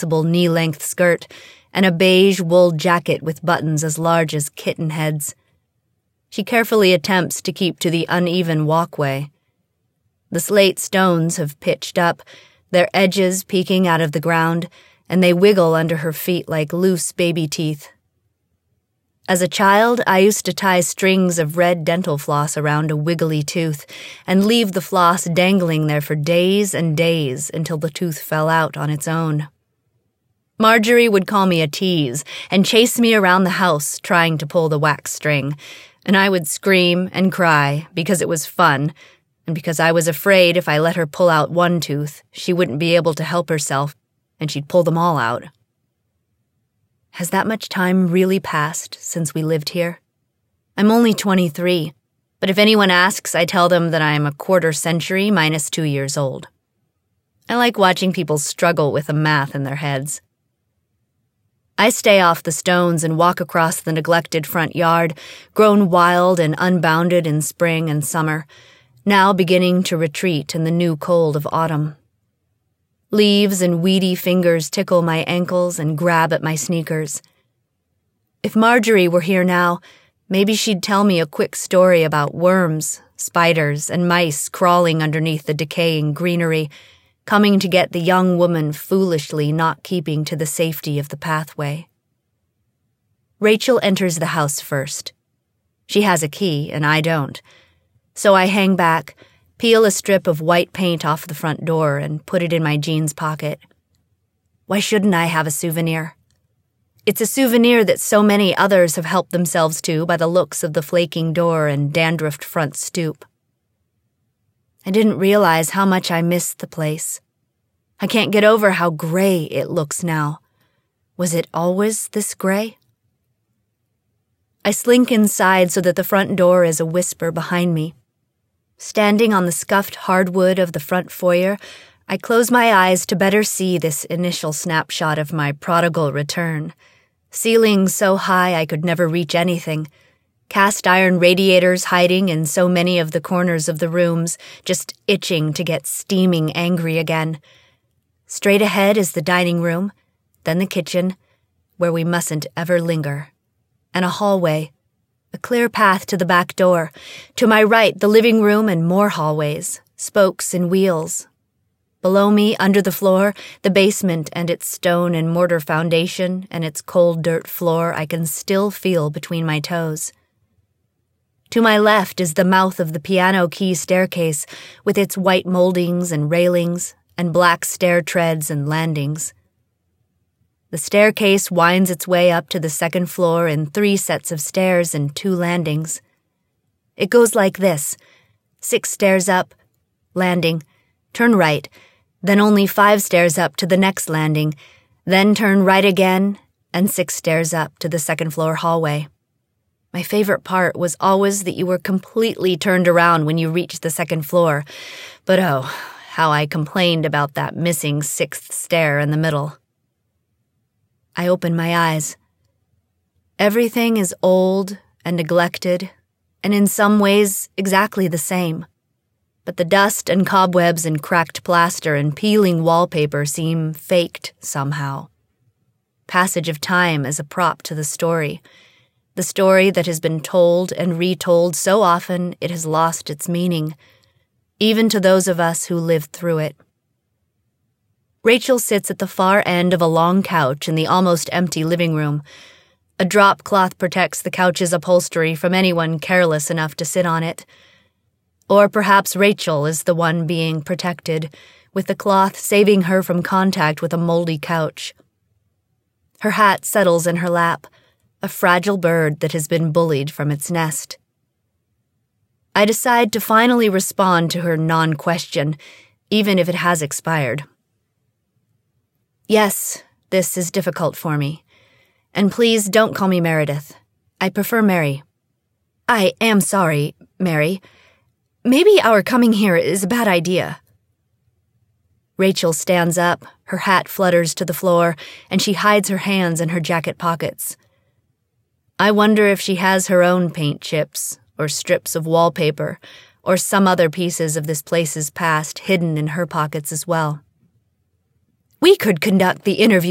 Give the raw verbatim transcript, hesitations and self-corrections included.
knee-length skirt and a beige wool jacket with buttons as large as kitten heads. She carefully attempts to keep to the uneven walkway. The slate stones have pitched up, their edges peeking out of the ground, and they wiggle under her feet like loose baby teeth. As a child, I used to tie strings of red dental floss around a wiggly tooth and leave the floss dangling there for days and days until the tooth fell out on its own. Marjorie would call me a tease and chase me around the house trying to pull the wax string, and I would scream and cry because it was fun, and because I was afraid if I let her pull out one tooth, she wouldn't be able to help herself, and she'd pull them all out. Has that much time really passed since we lived here? I'm only twenty-three, but if anyone asks, I tell them that I'm a quarter century minus two years old. I like watching people struggle with the math in their heads. I stay off the stones and walk across the neglected front yard, grown wild and unbounded in spring and summer, now beginning to retreat in the new cold of autumn. Leaves and weedy fingers tickle my ankles and grab at my sneakers. If Marjorie were here now, maybe she'd tell me a quick story about worms, spiders, and mice crawling underneath the decaying greenery, coming to get the young woman foolishly not keeping to the safety of the pathway. Rachel enters the house first. She has a key, and I don't. So I hang back, peel a strip of white paint off the front door, and put it in my jeans pocket. Why shouldn't I have a souvenir? It's a souvenir that so many others have helped themselves to by the looks of the flaking door and dandruffed front stoop. I didn't realize how much I missed the place. I can't get over how gray it looks now. Was it always this gray? I slink inside so that the front door is a whisper behind me. Standing on the scuffed hardwood of the front foyer, I close my eyes to better see this initial snapshot of my prodigal return. Ceilings so high I could never reach anything. Cast iron radiators hiding in so many of the corners of the rooms, just itching to get steaming angry again. Straight ahead is the dining room, then the kitchen, where we mustn't ever linger, and a hallway, a clear path to the back door. To my right, the living room and more hallways, spokes and wheels. Below me, under the floor, the basement and its stone and mortar foundation and its cold dirt floor I can still feel between my toes. To my left is the mouth of the piano key staircase with its white moldings and railings and black stair treads and landings. The staircase winds its way up to the second floor in three sets of stairs and two landings. It goes like this: six stairs up, landing, turn right, then only five stairs up to the next landing, then turn right again, and six stairs up to the second floor hallway. My favorite part was always that you were completely turned around when you reached the second floor, but oh, how I complained about that missing sixth stair in the middle. I open my eyes. Everything is old and neglected, and in some ways exactly the same. But the dust and cobwebs and cracked plaster and peeling wallpaper seem faked somehow. Passage of time is a prop to the story. The story that has been told and retold so often it has lost its meaning, even to those of us who lived through it. Rachel sits at the far end of a long couch in the almost empty living room. A drop cloth protects the couch's upholstery from anyone careless enough to sit on it. Or perhaps Rachel is the one being protected, with the cloth saving her from contact with a moldy couch. Her hat settles in her lap, a fragile bird that has been bullied from its nest. I decide to finally respond to her non-question, even if it has expired. Yes, this is difficult for me. And please don't call me Meredith. I prefer Mary. I am sorry, Mary. Maybe our coming here is a bad idea. Rachel stands up, her hat flutters to the floor, and she hides her hands in her jacket pockets. I wonder if she has her own paint chips, or strips of wallpaper, or some other pieces of this place's past hidden in her pockets as well. We could conduct the interview